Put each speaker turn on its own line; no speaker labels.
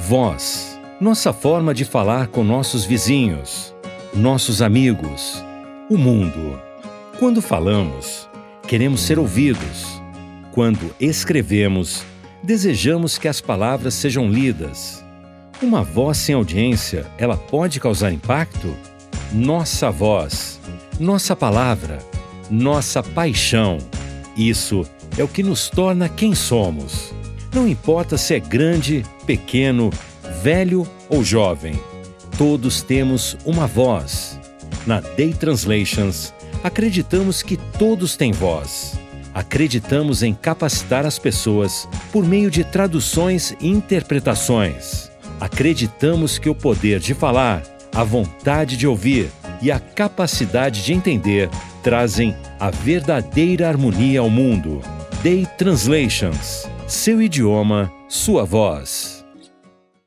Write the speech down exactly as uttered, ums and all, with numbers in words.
Voz. Nossa forma de falar com nossos vizinhos, nossos amigos, o mundo. Quando falamos, queremos ser ouvidos. Quando escrevemos, desejamos que as palavras sejam lidas. Uma voz sem audiência, ela pode causar impacto? Nossa voz, nossa palavra, nossa paixão. Isso é o que nos torna quem somos. Não importa se é grande, pequeno, velho ou jovem. Todos temos uma voz. Na Day Translations, acreditamos que todos têm voz. Acreditamos em capacitar as pessoas por meio de traduções e interpretações. Acreditamos que o poder de falar, a vontade de ouvir e a capacidade de entender trazem a verdadeira harmonia ao mundo. Day Translations. Seu idioma, sua voz.